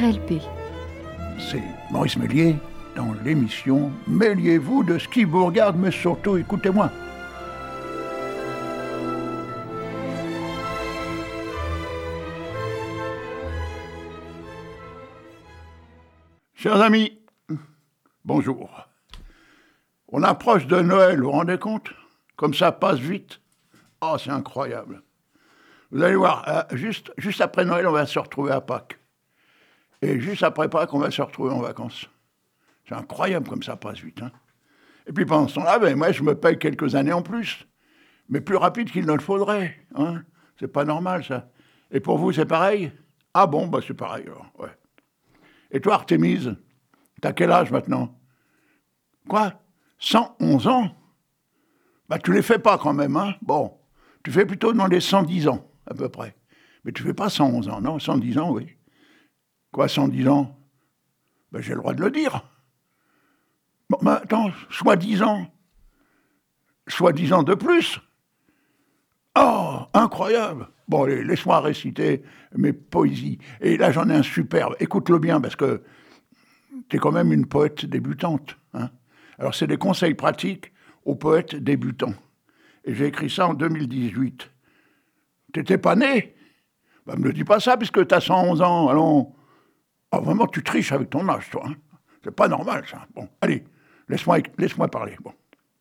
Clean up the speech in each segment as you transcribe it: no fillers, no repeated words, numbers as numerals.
RLP. C'est Maurice Méliès dans l'émission « Mêliez-vous de ce qui vous regarde, mais surtout écoutez-moi ». Chers amis, bonjour. On approche de Noël, vous vous rendez compte? Comme ça passe vite. Oh, c'est incroyable. Vous allez voir, juste après Noël, on va se retrouver à Pâques. Et juste après Pâques, on va se retrouver en vacances. C'est incroyable comme ça passe vite. Hein. Et puis pendant ce temps-là, moi, je me paye quelques années en plus. Mais plus rapide qu'il ne le faudrait. Hein. C'est pas normal, ça. Et pour vous, c'est pareil? Ah bon, c'est pareil, alors. Ouais. Et toi, Artémise, t'as quel âge maintenant? Quoi? 111 ans? Tu les fais pas quand même, hein? Bon, tu fais plutôt dans les 110 ans, à peu près. Mais tu fais pas 111 ans, non? 110 ans, oui. Quoi, 110 ans? J'ai le droit de le dire. Bon, attends, soit 10 ans de plus. Oh, incroyable. Bon, allez, laisse-moi réciter mes poésies. Et là, j'en ai un superbe. Écoute-le bien, parce que t'es quand même une poète débutante. Hein. Alors, c'est des conseils pratiques aux poètes débutants. Et j'ai écrit ça en 2018. T'étais pas né? Me le dis pas ça, puisque t'as 111 ans. Allons. Oh, vraiment, tu triches avec ton âge, toi. Hein. C'est pas normal, ça. Bon, allez, laisse-moi parler. Bon.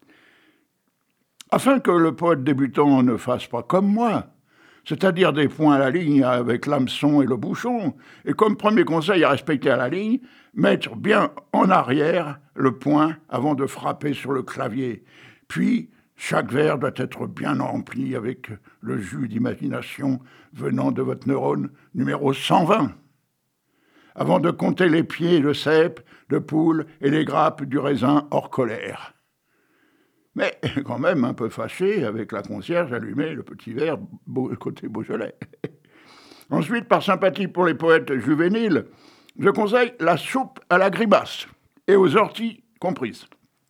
Afin que le poète débutant ne fasse pas comme moi, c'est-à-dire des points à la ligne avec l'hameçon et le bouchon, et comme premier conseil à respecter à la ligne, mettre bien en arrière le point avant de frapper sur le clavier. Puis, chaque vers doit être bien rempli avec le jus d'imagination venant de votre neurone numéro 120. Avant de compter les pieds de cèpe, de poule et les grappes du raisin hors colère. Mais quand même un peu fâché, avec la concierge allumée, le petit verre côté Beaujolais. Ensuite, par sympathie pour les poètes juvéniles, je conseille la soupe à la grimace, et aux orties comprises.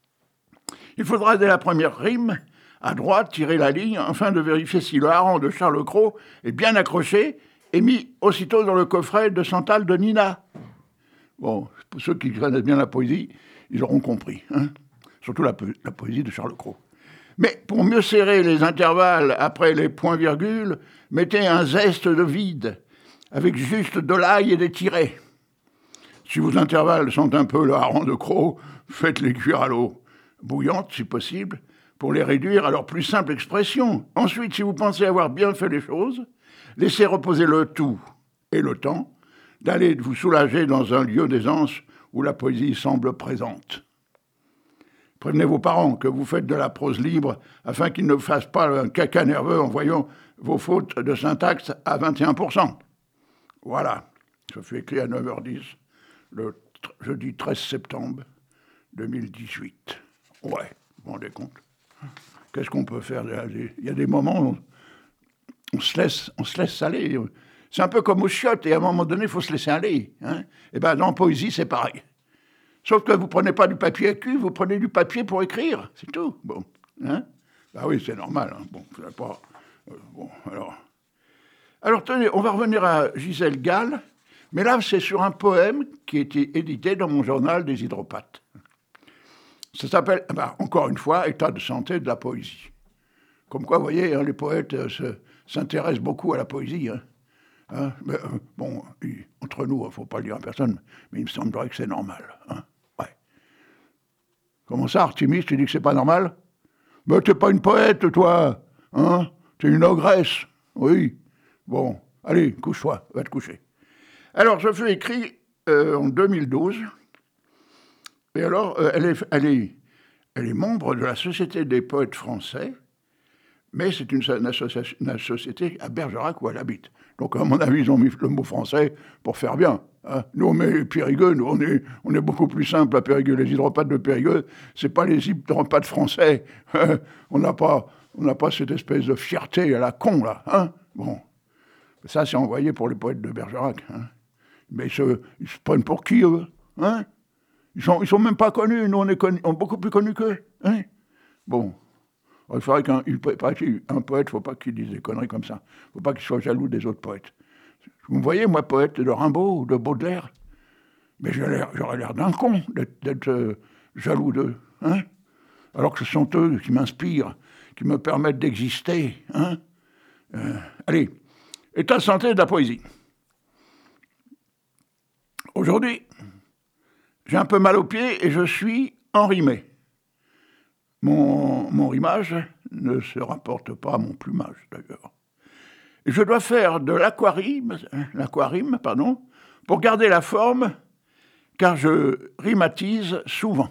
Il faudra dès la première rime, à droite, tirer la ligne, afin de vérifier si le hareng de Charles Cros est bien accroché et mis aussitôt dans le coffret de Santal de Nina. Bon, pour ceux qui connaissent bien la poésie, ils auront compris. Hein. Surtout la poésie de Charles Cros. Mais pour mieux serrer les intervalles après les points-virgules, mettez un zeste de vide, avec juste de l'ail et des tirets. Si vos intervalles sont un peu le hareng de Cros, faites-les cuire à l'eau bouillante, si possible, pour les réduire à leur plus simple expression. Ensuite, si vous pensez avoir bien fait les choses, laissez reposer le tout et le temps d'aller vous soulager dans un lieu d'aisance où la poésie semble présente. Prévenez vos parents que vous faites de la prose libre afin qu'ils ne fassent pas un caca nerveux en voyant vos fautes de syntaxe à 21%. Voilà, ça fut écrit à 9h10, le jeudi 13 septembre 2018. Ouais, vous vous rendez compte? Qu'est-ce qu'on peut faire? Il y a des moments où on se laisse aller. C'est un peu comme aux chiottes, et à un moment donné, il faut se laisser aller. Hein. Et dans la poésie, c'est pareil. Sauf que vous ne prenez pas du papier à cul, vous prenez du papier pour écrire, c'est tout. Bon, hein? Oui, c'est normal. Hein. Bon, vous n'avez pas... bon, alors, tenez, on va revenir à Gisèle Gall, mais là, c'est sur un poème qui a été édité dans mon journal des hydropathes. Ça s'appelle, encore une fois, État de santé de la poésie. Comme quoi, vous voyez, hein, les poètes s'intéressent beaucoup à la poésie. Hein. Hein? Mais, entre nous, il ne faut pas le dire à personne, mais il me semblerait que c'est normal. Hein. Ouais. Comment ça, Artémis, tu dis que c'est pas normal? T'es pas une poète, toi. Hein? T'es une ogresse. Oui. Bon, allez, couche-toi, va te coucher. Alors, je fais écrit en 2012. Et alors, elle est membre de la Société des poètes français, mais c'est une société à Bergerac où elle habite. Donc, à mon avis, ils ont mis le mot français pour faire bien. Hein. Nous, on met Périgueux, nous, on est beaucoup plus simple à Périgueux. Les hydropathes de Périgueux, c'est pas les hydropathes français. On n'a pas cette espèce de fierté à la con, là. Hein. Bon, ça, c'est envoyé pour les poètes de Bergerac. Hein. Mais ils se prennent pour qui, eux? Hein? Ils sont même pas connus. Nous, on est beaucoup plus connus qu'eux. Hein? Bon. Il faudrait qu'un poète, il ne faut pas qu'il dise des conneries comme ça. Il ne faut pas qu'il soit jaloux des autres poètes. Vous me voyez, moi, poète de Rimbaud ou de Baudelaire? Mais j'aurais l'air d'un con d'être jaloux d'eux, hein, alors que ce sont eux qui m'inspirent, qui me permettent d'exister. Hein. Allez, état de santé de la poésie. Aujourd'hui, j'ai un peu mal aux pieds et je suis enrhumé. Mon rimage ne se rapporte pas à mon plumage, d'ailleurs. Et je dois faire de l'aquarime, pour garder la forme, car je rhumatise souvent.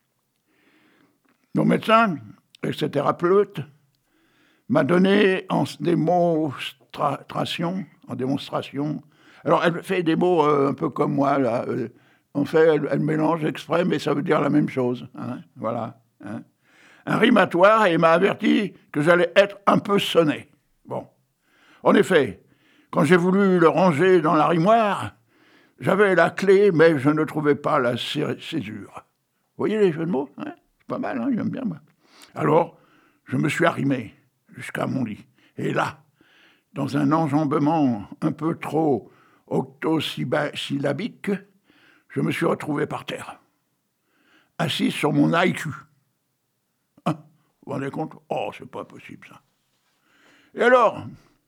Mon médecin, et ses thérapeutes, m'a donné en démonstration. Alors, elle fait des mots un peu comme moi, là. En fait, elle mélange exprès, mais ça veut dire la même chose. Hein, voilà. Hein. Un rimatoire, et m'a averti que j'allais être un peu sonné. Bon. En effet, quand j'ai voulu le ranger dans l'armoire, j'avais la clé, mais je ne trouvais pas la césure. Vous voyez les jeux de mots, hein? C'est pas mal, hein, j'aime bien, moi. Alors, je me suis arrimé jusqu'à mon lit. Et là, dans un enjambement un peu trop octosyllabique, je me suis retrouvé par terre, assis sur mon IQ. Hein, vous vous rendez compte? Oh, c'est pas possible, ça. Et alors,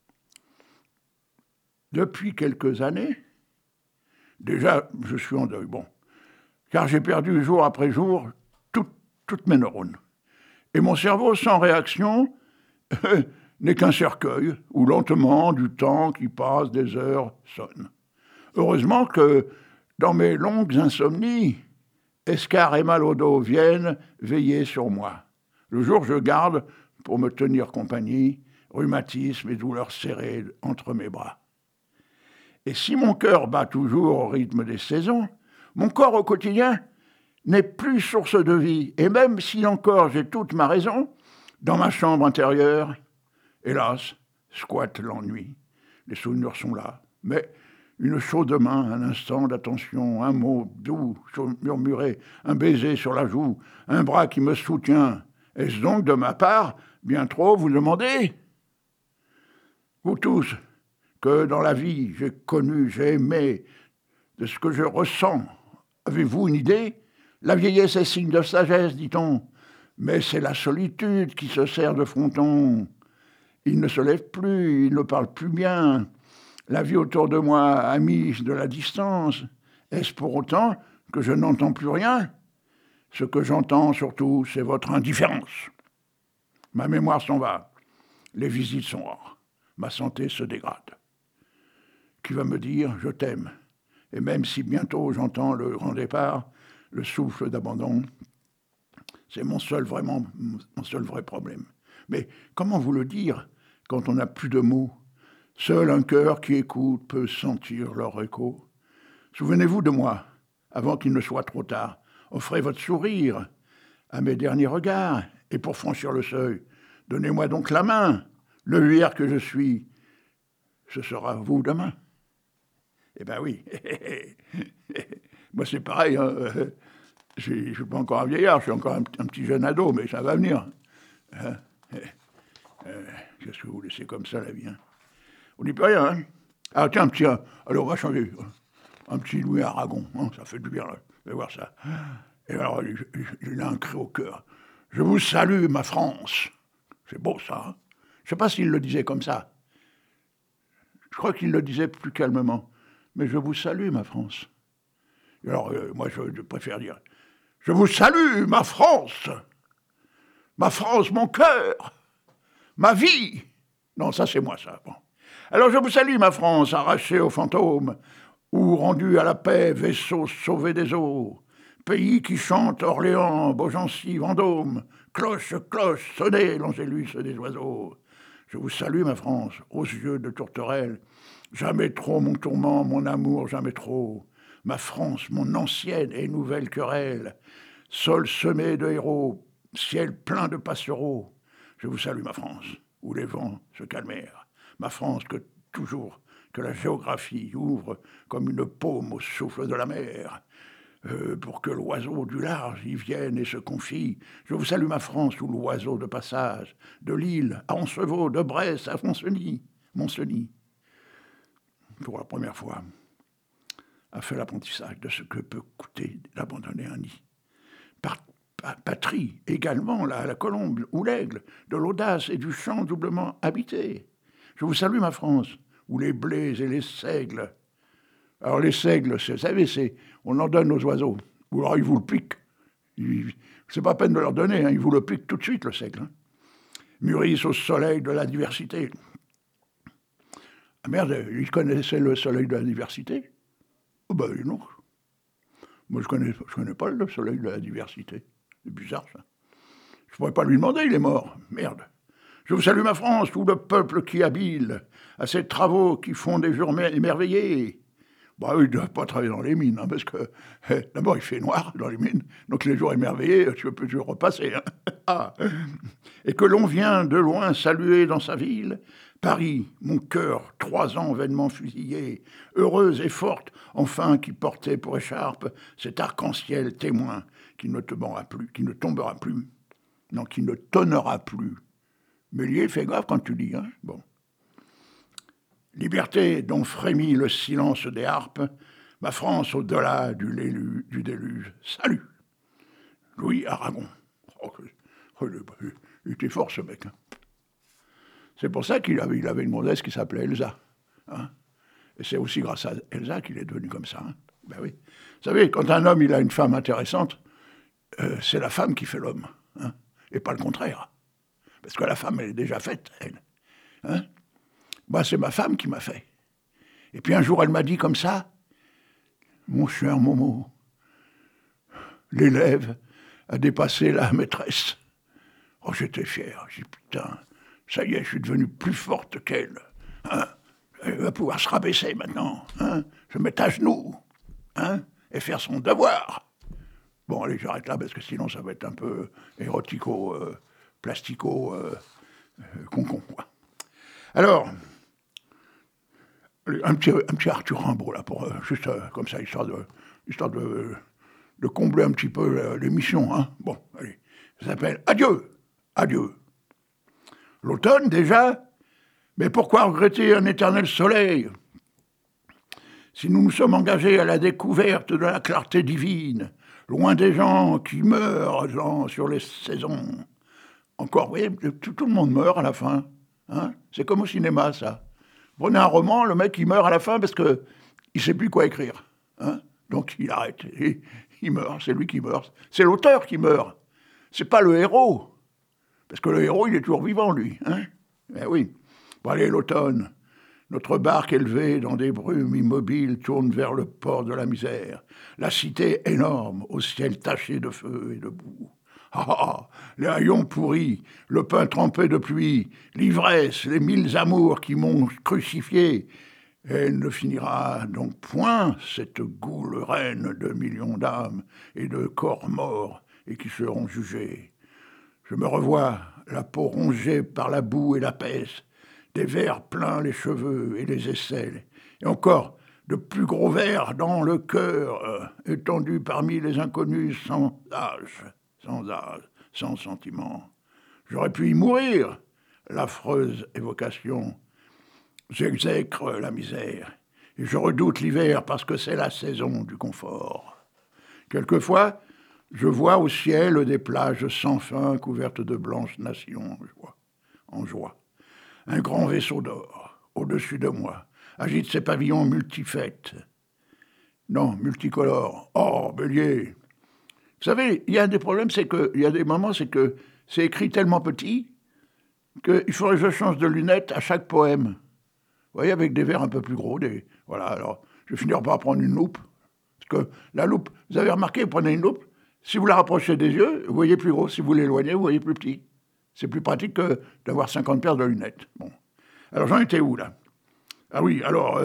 depuis quelques années, déjà, je suis en deuil, bon, car j'ai perdu jour après jour toutes mes neurones. Et mon cerveau, sans réaction, n'est qu'un cercueil où lentement, du temps qui passe, des heures sonnent. Heureusement que, dans mes longues insomnies, escarres et mal au dos viennent veiller sur moi. Le jour, je garde, pour me tenir compagnie, rhumatisme et douleurs serrées entre mes bras. Et si mon cœur bat toujours au rythme des saisons, mon corps au quotidien n'est plus source de vie. Et même si encore j'ai toute ma raison, dans ma chambre intérieure, hélas, squatte l'ennui. Les souvenirs sont là, mais une chaude main, un instant d'attention, un mot doux, murmuré, un baiser sur la joue, un bras qui me soutient. Est-ce donc de ma part bien trop vous demandez? Vous tous, que dans la vie j'ai connu, j'ai aimé, de ce que je ressens, avez-vous une idée? La vieillesse est signe de sagesse, dit-on, mais c'est la solitude qui se sert de fronton. Il ne se lève plus, il ne parle plus bien. La vie autour de moi a mis de la distance. Est-ce pour autant que je n'entends plus rien? Ce que j'entends surtout, c'est votre indifférence. Ma mémoire s'en va, les visites sont rares, ma santé se dégrade. Qui va me dire « je t'aime » et même si bientôt j'entends le grand départ, le souffle d'abandon, c'est mon seul vrai problème. Mais comment vous le dire quand on n'a plus de mots? Seul un cœur qui écoute peut sentir leur écho. Souvenez-vous de moi, avant qu'il ne soit trop tard. Offrez votre sourire à mes derniers regards, et pour franchir le seuil, donnez-moi donc la main. Le lierre que je suis, ce sera vous demain. Eh ben oui. Moi, c'est pareil. Hein. Je ne suis pas encore un vieillard, je suis encore un petit jeune ado, mais ça va venir. Qu'est-ce que vous laissez comme ça, la vie? Hein? On n'y peut rien. Hein? Ah, tiens, allez, on va changer. Un petit Louis Aragon, hein, ça fait du bien, là. Vous allez voir ça. Et alors, il a un cri au cœur. Je vous salue, ma France. C'est beau, ça. Hein? Je ne sais pas s'il le disait comme ça. Je crois qu'il le disait plus calmement. Mais je vous salue, ma France. Et alors, moi, je préfère dire, je vous salue, ma France, mon cœur, ma vie. Non, ça, c'est moi, ça. Bon. Alors, je vous salue, ma France, arrachée aux fantômes, ou rendue à la paix, vaisseau sauvé des eaux, pays qui chante Orléans, Beaugency, Vendôme, cloche, cloche, sonnez l'angélus des oiseaux. Je vous salue, ma France, aux yeux de tourterelle, jamais trop mon tourment, mon amour, jamais trop. Ma France, mon ancienne et nouvelle querelle, sol semé de héros, ciel plein de passereaux. Je vous salue, ma France, où les vents se calmèrent. Ma France que la géographie ouvre comme une paume au souffle de la mer, pour que l'oiseau du large y vienne et se confie. Je vous salue, ma France, où l'oiseau de passage, de Lille à Ancevaux, de Brest à Montcenis, pour la première fois. a fait l'apprentissage de ce que peut coûter d'abandonner un nid. Patrie également, la colombe ou l'aigle, de l'audace et du champ doublement habité. Je vous salue, ma France, où les blés et les seigles. Alors les seigles, vous savez, on en donne aux oiseaux, ou alors ils vous le piquent. C'est pas peine de leur donner, ils vous le piquent tout de suite, le seigle. Mûrissent au soleil de la diversité. Ah merde, ils connaissaient le soleil de la diversité? Oh ben non. Moi, je connais pas le soleil de la diversité. C'est bizarre, ça. Je pourrais pas lui demander, il est mort. Merde. Je vous salue, ma France, tout le peuple qui habile à ces travaux qui font des jours émerveillés. Bah oui, il ne doit pas travailler dans les mines, parce que, d'abord, il fait noir dans les mines, donc les jours émerveillés, tu peux toujours repasser. Ah. Et que l'on vient de loin saluer dans sa ville, Paris, mon cœur, 3 ans vainement fusillé, heureuse et forte, enfin, qui portait pour écharpe cet arc-en-ciel témoin qui ne tombera plus, non, qui ne tonnera plus. Méliès, fais gaffe quand tu dis, hein. Bon. Liberté dont frémit le silence des harpes, ma France au-delà du déluge. Salut, Louis Aragon. Il était fort, ce mec. Hein. C'est pour ça qu'il avait une mondaise qui s'appelait Elsa. Hein. Et c'est aussi grâce à Elsa qu'il est devenu comme ça. Hein. Ben oui. Vous savez, quand un homme il a une femme intéressante, c'est la femme qui fait l'homme, hein, et pas le contraire. Parce que la femme, elle est déjà faite, elle. Hein. Moi, c'est ma femme qui m'a fait. Et puis un jour, elle m'a dit comme ça, mon cher Momo, l'élève a dépassé la maîtresse. Oh, j'étais fier. J'ai dit, putain, ça y est, je suis devenu plus forte qu'elle. Hein. Elle va pouvoir se rabaisser maintenant. Hein. Se mettre à genoux, hein, et faire son devoir. Bon, allez, j'arrête là, parce que sinon, ça va être un peu érotico, plastico, concon, quoi. Alors, un petit Arthur Rimbaud, là, pour, juste comme ça, histoire de combler un petit peu l'émission. Hein. Bon, allez, ça s'appelle Adieu, adieu. L'automne, déjà, mais pourquoi regretter un éternel soleil? Si nous nous sommes engagés à la découverte de la clarté divine, loin des gens qui meurent sur les saisons. Encore, vous voyez, tout le monde meurt à la fin. Hein. C'est comme au cinéma, ça. Prenez un roman, le mec, il meurt à la fin parce qu'il ne sait plus quoi écrire. Hein. Donc, il arrête. Il meurt, c'est lui qui meurt. C'est l'auteur qui meurt. C'est pas le héros. Parce que le héros, il est toujours vivant, lui. Hein. Eh oui. Bon, allez, l'automne. Notre barque élevée dans des brumes immobiles tourne vers le port de la misère. La cité énorme, au ciel taché de feu et de boue. Ah, les haillons pourris, le pain trempé de pluie, l'ivresse, les 1000 amours qui m'ont crucifié. Elle ne finira donc point, cette goule reine de millions d'âmes et de corps morts et qui seront jugés. Je me revois, la peau rongée par la boue et la peste, des vers pleins les cheveux et les aisselles, et encore de plus gros vers dans le cœur, étendus parmi les inconnus sans âge, sans sentiment. J'aurais pu y mourir, l'affreuse évocation. J'exècre la misère, et je redoute l'hiver parce que c'est la saison du confort. Quelquefois, je vois au ciel des plages sans fin couvertes de blanches nations en joie. Un grand vaisseau d'or, au-dessus de moi, agite ses pavillons multifêtes. Non, multicolores. Oh, Bélier. Vous savez, il y a des problèmes, il y a des moments, c'est que c'est écrit tellement petit qu'il faudrait que je change de lunettes à chaque poème. Vous voyez, avec des verres un peu plus gros. Voilà, alors, je vais finir par prendre une loupe. Parce que la loupe, vous avez remarqué, vous prenez une loupe, si vous la rapprochez des yeux, vous voyez plus gros. Si vous l'éloignez, vous voyez plus petit. C'est plus pratique que d'avoir 50 paires de lunettes. Bon. Alors, j'en étais où, là? Ah oui, alors...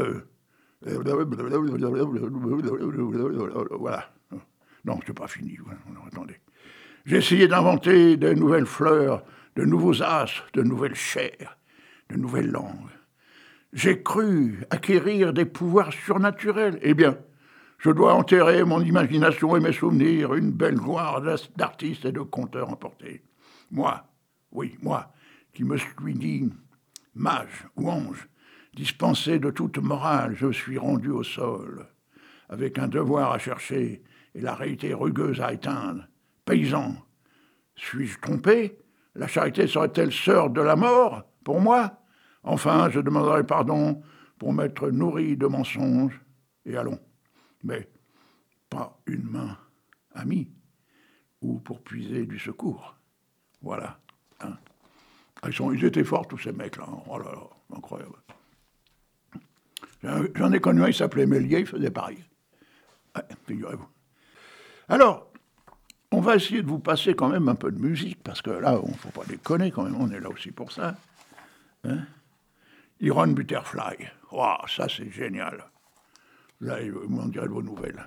voilà. Non, je n'ai pas fini. Attendez. J'ai essayé d'inventer de nouvelles fleurs, de nouveaux astres, de nouvelles chairs, de nouvelles langues. J'ai cru acquérir des pouvoirs surnaturels. Eh bien, je dois enterrer mon imagination et mes souvenirs, une belle gloire d'artiste et de conteur emporté. Moi, oui, moi, qui me suis dit mage ou ange, dispensé de toute morale, je suis rendu au sol. avec un devoir à chercher et la réalité rugueuse à éteindre. Paysan, suis-je trompé? La charité serait-elle sœur de la mort, pour moi? Enfin, je demanderai pardon pour m'être nourri de mensonges, et allons. Mais pas une main amie, ou pour puiser du secours. Voilà. Hein. Ils étaient forts, tous ces mecs-là. Oh là là, incroyable. J'en ai connu un, il s'appelait Méliès, il faisait pareil. Ouais, figurez-vous. Alors, on va essayer de vous passer quand même un peu de musique, parce que là, il ne faut pas déconner quand même, on est là aussi pour ça. Hein? Iron Butterfly. Wow, ça c'est génial. Là, vous m'en direz de vos nouvelles.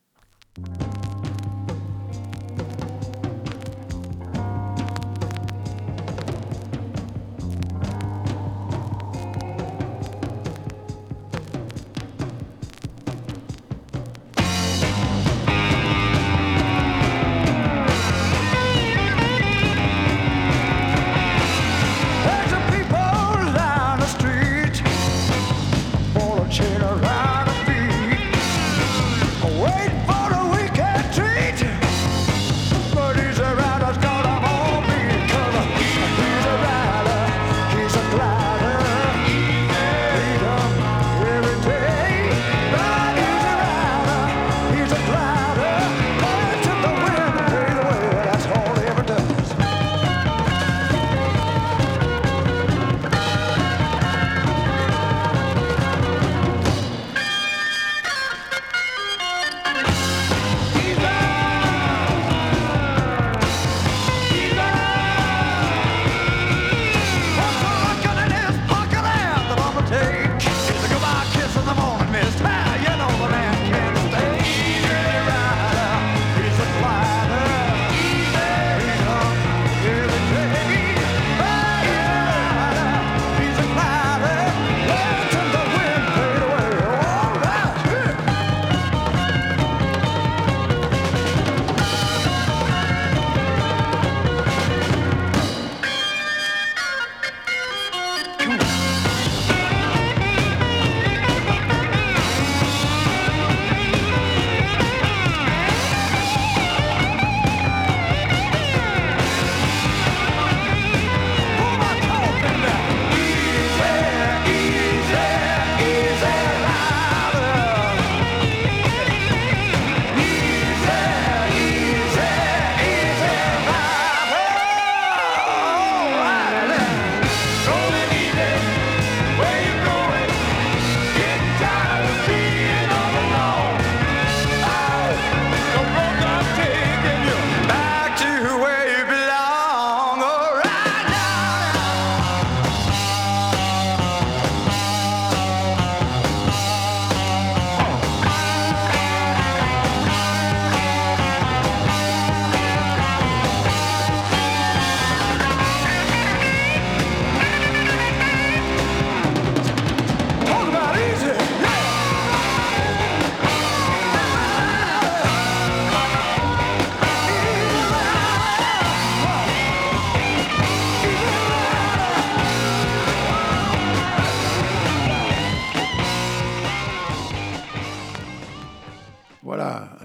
Voilà,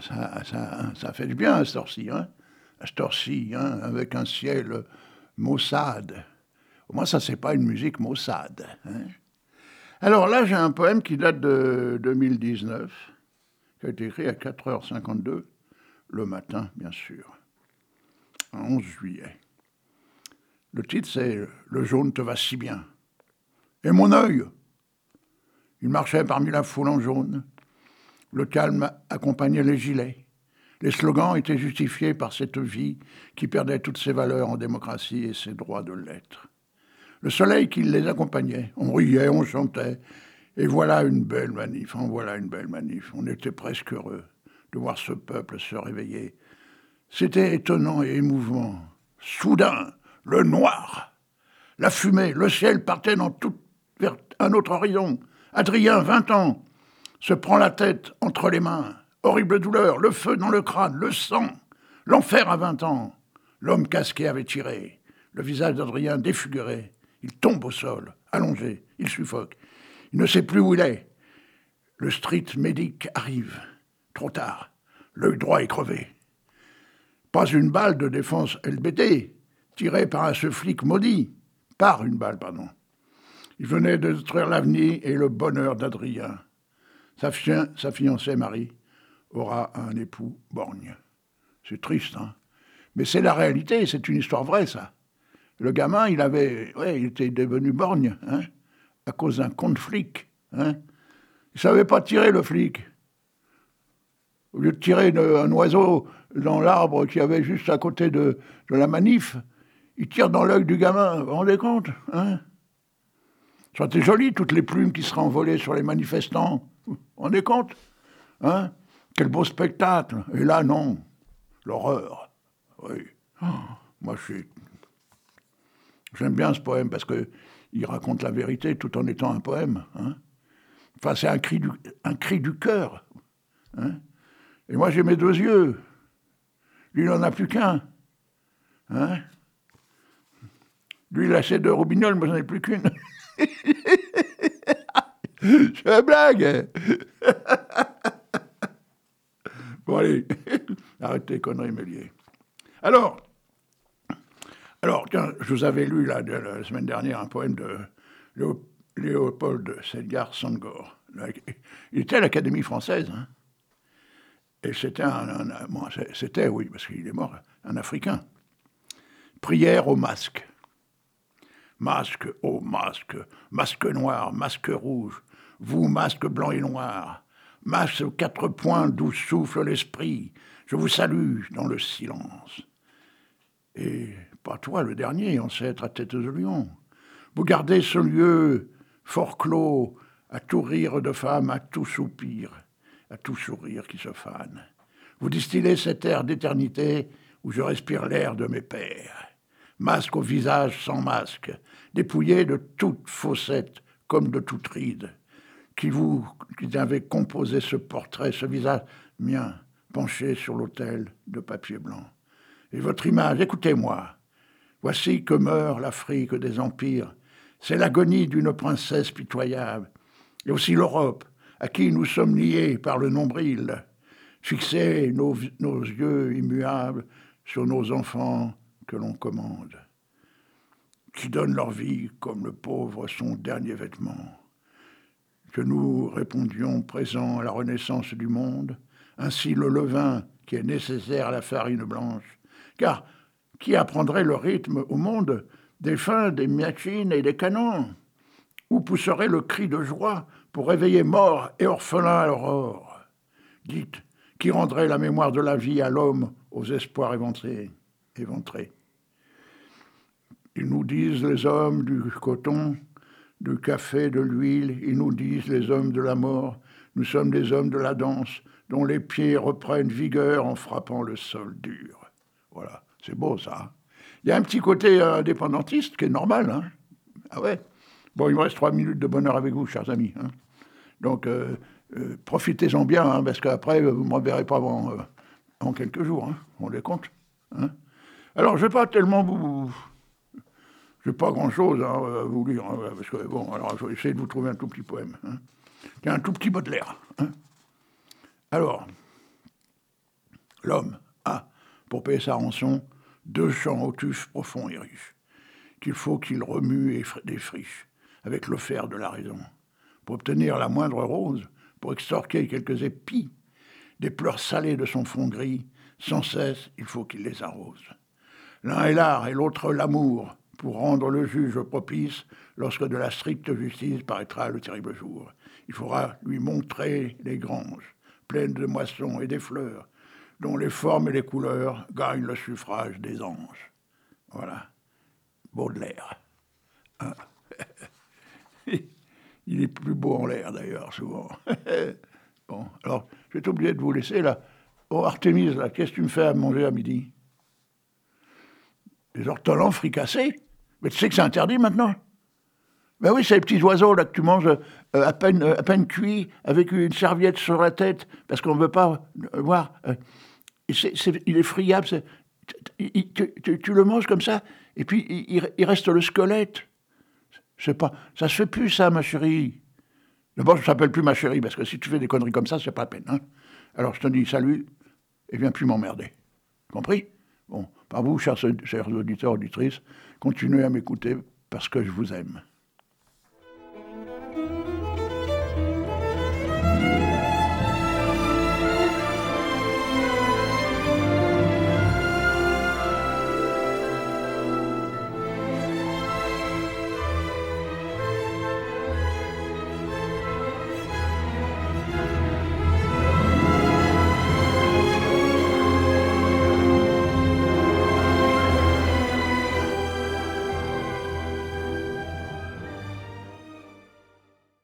ça fait du bien à cette heure-ci, hein, à cette heure-ci, hein, avec un ciel maussade. Au moins, ça, c'est pas une musique maussade. Hein. Alors là, j'ai un poème qui date de 2019, qui a été écrit à 4h52, le matin, bien sûr, le 11 juillet. Le titre, c'est « Le jaune te va si bien ». Et mon œil, il marchait parmi la foule en jaune. Le calme accompagnait les gilets. Les slogans étaient justifiés par cette vie qui perdait toutes ses valeurs en démocratie et ses droits de l'être. Le soleil qui les accompagnait, on riait, on chantait, et voilà une belle manif, en voilà une belle manif. On était presque heureux de voir ce peuple se réveiller. C'était étonnant et émouvant. Soudain, le noir, la fumée, le ciel partait vers un autre horizon. Adrien, 20 ans, se prend la tête entre les mains. Horrible douleur, le feu dans le crâne, le sang, l'enfer à 20 ans. L'homme casqué avait tiré, le visage d'Adrien défiguré. Il tombe au sol, allongé, il suffoque. Il ne sait plus où il est. Le street médic arrive. Trop tard. L'œil droit est crevé. Pas une balle de défense LBD, tirée par ce flic maudit. Par une balle, pardon. Il venait de détruire l'avenir et le bonheur d'Adrien. Sa fiancée Marie aura un époux borgne. C'est triste, hein. Mais c'est la réalité, c'est une histoire vraie, ça. Le gamin, il était devenu borgne, hein, à cause d'un con de flic. Hein. Il ne savait pas tirer, le flic. Au lieu de tirer un oiseau dans l'arbre qu'il y avait juste à côté de la manif, il tire dans l'œil du gamin. Vous vous rendez compte, hein? Ça aurait été joli, toutes les plumes qui seraient envolées sur les manifestants. Vous vous rendez compte, hein? Quel beau spectacle. Et là, non. L'horreur. Oui. Oh, moi, j'aime bien ce poème parce qu'il raconte la vérité tout en étant un poème. Hein. Enfin, c'est un cri du cœur. Hein. Et moi, j'ai mes deux yeux. Lui, il n'en a plus qu'un. Hein. Lui, il a ses deux roubignoles, moi, j'en ai plus qu'une. C'est une blague. Bon, allez, arrêtez les conneries, Méliès. Alors, tiens, je vous avais lu la semaine dernière un poème de Léopold Sédar Senghor. Il était à l'Académie française, hein, et c'était, oui, parce qu'il est mort, un Africain. Prière au masque. Masque, ô masque, masque noir, masque rouge, vous, masque blanc et noir, masque aux quatre points d'où souffle l'esprit, je vous salue dans le silence. Et pas toi, le dernier, ancêtre à tête de lion. Vous gardez ce lieu fort clos, à tout rire de femme, à tout soupir, à tout sourire qui se fane. Vous distillez cet air d'éternité où je respire l'air de mes pères. Masque au visage sans masque, dépouillé de toute faussette comme de toute ride. Qui avez composé ce portrait, ce visage mien, penché sur l'autel de papier blanc. Et votre image, écoutez-moi. Voici que meurt l'Afrique des empires. C'est l'agonie d'une princesse pitoyable. Et aussi l'Europe, à qui nous sommes liés par le nombril. Fixer nos yeux immuables sur nos enfants que l'on commande. Qui donnent leur vie comme le pauvre son dernier vêtement. Que nous répondions présents à la renaissance du monde, ainsi le levain qui est nécessaire à la farine blanche. Car qui apprendrait le rythme au monde des fins, des machines et des canons? Où pousserait le cri de joie pour réveiller morts et orphelins à l'aurore? Dites, qui rendrait la mémoire de la vie à l'homme aux espoirs éventrés? Ils nous disent les hommes du coton, du café, de l'huile, ils nous disent les hommes de la mort, nous sommes des hommes de la danse, dont les pieds reprennent vigueur en frappant le sol dur. Voilà, c'est beau ça. Il y a un petit côté indépendantiste qui est normal. Hein. Ah ouais. Bon, il me reste 3 minutes de bonheur avec vous, chers amis. Hein. Donc, profitez-en bien, hein, parce qu'après, vous ne me reverrez pas avant quelques jours. Hein. On les compte. Hein. Alors, je ne vais pas tellement vous... Je n'ai pas grand-chose à vous lire, hein, parce que, bon, alors je vais essayer de vous trouver un tout petit poème. Hein. Il y a un tout petit Baudelaire. Hein. Alors, l'homme a, pour payer sa rançon, 2 champs au tuf profonds et riches, qu'il faut qu'il remue et défriche, avec le fer de la raison, pour obtenir la moindre rose, pour extorquer quelques épis, des pleurs salées de son fond gris, sans cesse, il faut qu'il les arrose. L'un est l'art et l'autre l'amour, pour rendre le juge propice lorsque de la stricte justice paraîtra le terrible jour. Il faudra lui montrer les granges, pleines de moissons et des fleurs, dont les formes et les couleurs gagnent le suffrage des anges. Voilà. Baudelaire. Hein. Il est plus beau en l'air, d'ailleurs, souvent. Bon, alors, je vais être obligé de vous laisser, là. Oh, Artémise, là, qu'est-ce que tu me fais à manger à midi? Des ortolans fricassés? Mais tu sais que c'est interdit maintenant? Ben oui, c'est les petits oiseaux là que tu manges à peine cuits avec une serviette sur la tête parce qu'on ne veut pas voir. Il est friable. Tu le manges comme ça et puis il reste le squelette. C'est pas, ça se fait plus ça, ma chérie. D'abord, je ne s'appelle plus ma chérie parce que si tu fais des conneries comme ça, c'est pas la peine. Hein. Alors je te dis salut, et viens plus m'emmerder. Compris? Bon, par vous, chers auditeurs, auditrices, continuez à m'écouter parce que je vous aime.